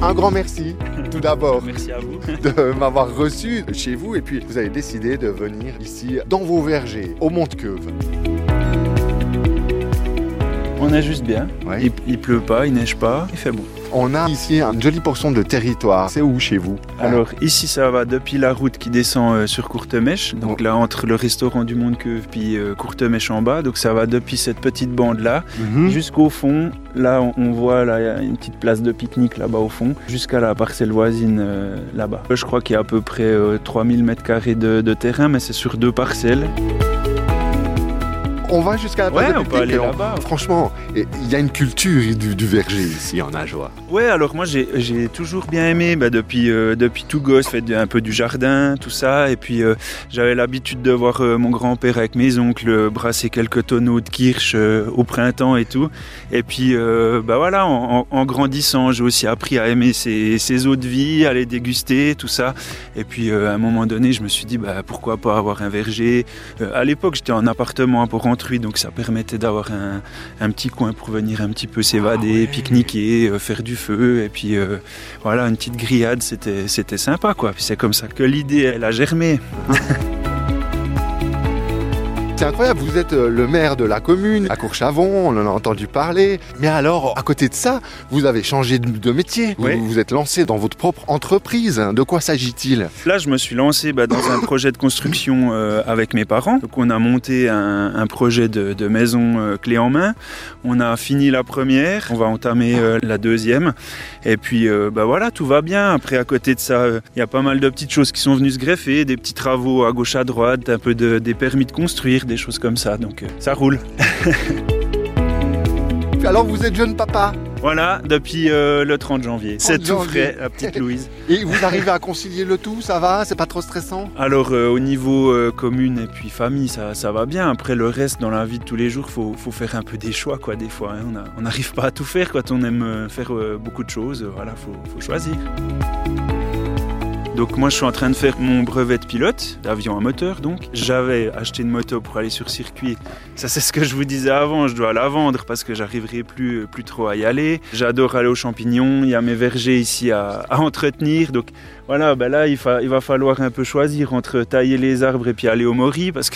Un grand merci, tout d'abord, Merci à vous. de m'avoir reçu chez vous. Et puis, vous avez décidé de venir ici, dans vos vergers, au Mont-de-Queuve. On est juste bien. Ouais. Il pleut pas, il neige pas, il fait bon. On a ici une jolie portion de territoire. C'est où chez vous? Alors ici ça va depuis la route qui descend sur Courtemèche, donc là entre le restaurant du Mont-de-Queuve puis Courtemèche en bas, donc ça va depuis cette petite bande là jusqu'au fond. Là on voit là, il y a une petite place de pique-nique là-bas au fond, jusqu'à la parcelle voisine là-bas. Je crois qu'il y a à peu près 3000 m² de terrain, mais c'est sur 2 parcelles. On va jusqu'à la place de on peut aller pique-nique. là-bas. Franchement, il y a une culture du verger ici en Ajoie. Ouais, alors moi j'ai toujours bien aimé depuis tout gosse, fait un peu du jardin, tout ça, et puis j'avais l'habitude de voir mon grand-père avec mes oncles brasser quelques tonneaux de kirsch au printemps et tout, et puis voilà, en grandissant j'ai aussi appris à aimer ces eaux de vie, à les déguster, tout ça, et puis à un moment donné je me suis dit pourquoi pas avoir un verger. À l'époque j'étais en appartement à Port-Rentruy, donc ça permettait d'avoir un petit coin pour venir un petit peu s'évader, pique-niquer, faire du feu, et puis voilà, une petite grillade, c'était sympa quoi. Puis c'est comme ça que l'idée elle a germé. C'est incroyable, vous êtes le maire de la commune, à Courchavon, on en a entendu parler. Mais alors, à côté de ça, vous avez changé de métier. Oui. Vous vous êtes lancé dans votre propre entreprise. De quoi s'agit-il? Là, je me suis lancé dans un projet de construction avec mes parents. Donc, on a monté un projet de maison clé en main. On a fini la première, on va entamer la deuxième. Et puis, voilà, tout va bien. Après, à côté de ça, il y a pas mal de petites choses qui sont venues se greffer, des petits travaux à gauche à droite, un peu des permis de construire, des choses comme ça, donc ça roule. Alors vous êtes jeune papa? Voilà, depuis le 30 janvier. C'est tout frais, la petite Louise. Et vous arrivez à concilier le tout, ça va? C'est pas trop stressant? Alors au niveau commune et puis famille, ça va bien. Après le reste, dans la vie de tous les jours, faut faire un peu des choix quoi, des fois. Hein. On n'arrive pas à tout faire quand on aime faire beaucoup de choses. Voilà, faut choisir. Donc moi je suis en train de faire mon brevet de pilote d'avion à moteur donc. J'avais acheté une moto pour aller sur circuit. Ça c'est ce que je vous disais avant, je dois la vendre parce que j'arriverai plus trop à y aller. J'adore aller aux champignons, il y a mes vergers ici à entretenir. Donc voilà, là il va falloir un peu choisir entre tailler les arbres et puis aller au Maury parce que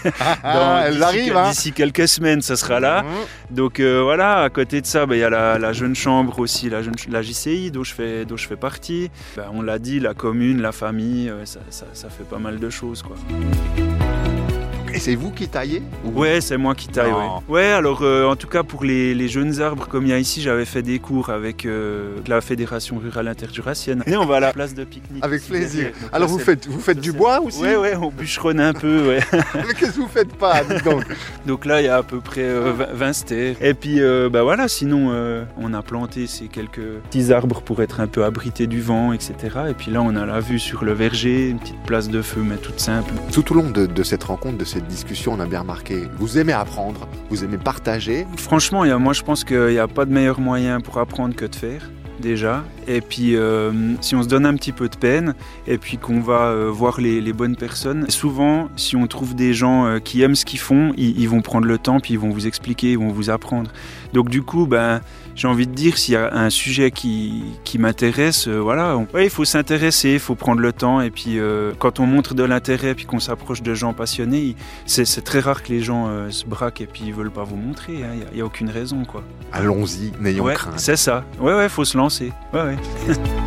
d'ici quelques semaines ça sera là. Donc voilà, à côté de ça, il y a la jeune chambre aussi, la JCI dont je fais partie. On l'a dit, la commune, la famille, ça fait pas mal de choses quoi. Et c'est vous qui taillez? Ouais, c'est moi qui taille. Ouais, alors en tout cas pour les jeunes arbres comme il y a ici, j'avais fait des cours avec la Fédération Rurale Interjurassienne. Et on va à la place de pique-nique. Avec plaisir. Alors vous faites du bois aussi? Ouais, on bûcheronne un peu, ouais. Mais qu'est-ce que vous faites pas, dis donc? Donc là, il y a à peu près 20 stères. Et puis voilà, sinon on a planté ces quelques petits arbres pour être un peu abrités du vent, etc. Et puis là, on a la vue sur le verger, une petite place de feu, mais toute simple. Tout au long de cette rencontre, de cette discussion, on a bien remarqué, vous aimez apprendre, vous aimez partager. Franchement, moi je pense qu'il n'y a pas de meilleur moyen pour apprendre que de faire. Déjà, et puis si on se donne un petit peu de peine et puis qu'on va voir les bonnes personnes, souvent si on trouve des gens qui aiment ce qu'ils font, ils vont prendre le temps puis ils vont vous expliquer, ils vont vous apprendre. Donc du coup, j'ai envie de dire, s'il y a un sujet qui m'intéresse, il faut s'intéresser, il faut prendre le temps et puis quand on montre de l'intérêt puis qu'on s'approche de gens passionnés, c'est très rare que les gens se braquent et puis ils veulent pas vous montrer, il y a aucune raison quoi. Allons-y, n'ayons crainte. C'est ça, faut se lancer. Ouais.